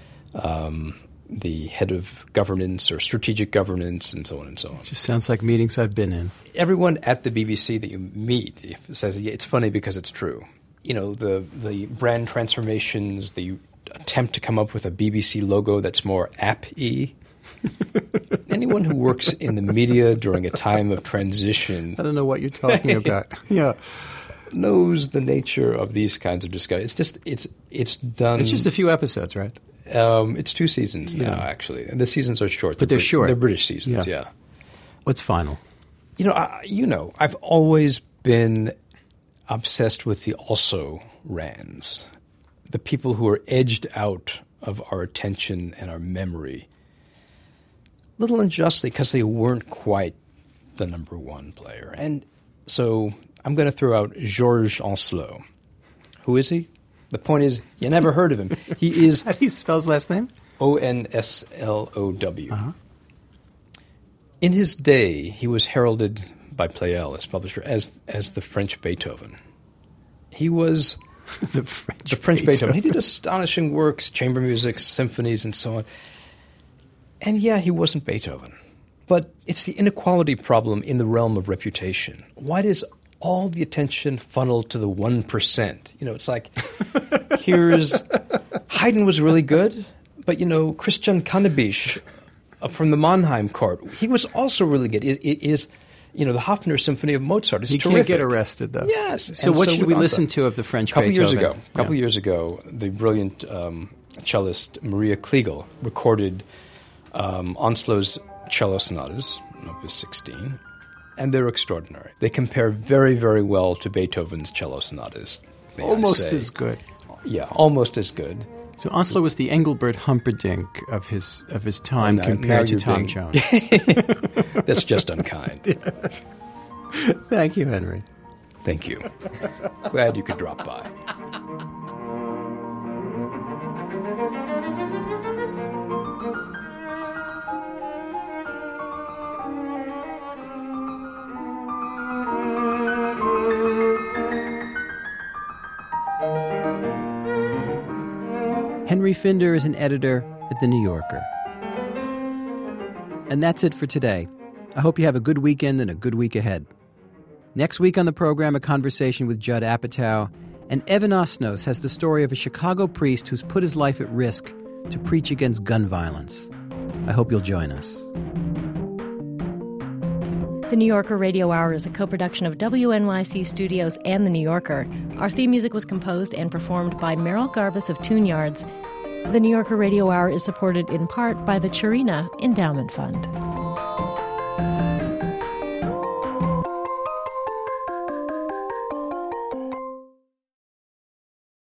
the head of governance or strategic governance, and so on and so on. It just sounds like meetings I've been in. Everyone at the BBC that you meet says it's funny because it's true. The brand transformations, the attempt to come up with a BBC logo that's more app-y. Anyone who works in the media during a time of transition, I don't know what you're talking about. Yeah, knows the nature of these kinds of discussions. It's done. It's just a few episodes, right? It's 2 seasons now, actually. And the seasons are short, but they're short. They're British seasons. Yeah. What's final? I've always been obsessed with the also-rans, the people who are edged out of our attention and our memory, a little unjustly because they weren't quite the number one player. And so I'm going to throw out Georges Onslaught. Who is he? The point is, you never heard of him. He is... How do you spell his last name? Onslow. Uh-huh. In his day, he was heralded by Pleyel, his publisher, as the French Beethoven. He was the French Beethoven. He did astonishing works, chamber music, symphonies, and so on. And yeah, he wasn't Beethoven. But it's the inequality problem in the realm of reputation. Why does all the attention funnel to the 1%? It's like, here's... Haydn was really good, but, Christian Cannabich from the Mannheim court, he was also really good. The Hofner Symphony of Mozart is terrific. He can't get arrested, though. Yes. So what should we listen to of the French Beethoven? A couple years ago, the brilliant cellist Maria Kliegel recorded Onslow's cello sonatas, Opus 16, and they're extraordinary. They compare very, very well to Beethoven's cello sonatas. Almost as good. Yeah, almost as good. So Onslow was the Engelbert Humperdinck of his time compared to Tom Jones. That's just unkind. Thank you, Henry. Thank you. Glad you could drop by. Henry Finder is an editor at The New Yorker. And that's it for today. I hope you have a good weekend and a good week ahead. Next week on the program, a conversation with Judd Apatow. And Evan Osnos has the story of a Chicago priest who's put his life at risk to preach against gun violence. I hope you'll join us. The New Yorker Radio Hour is a co-production of WNYC Studios and The New Yorker. Our theme music was composed and performed by Merrill Garbus of Tune Yards. The New Yorker Radio Hour is supported in part by the Chirina Endowment Fund.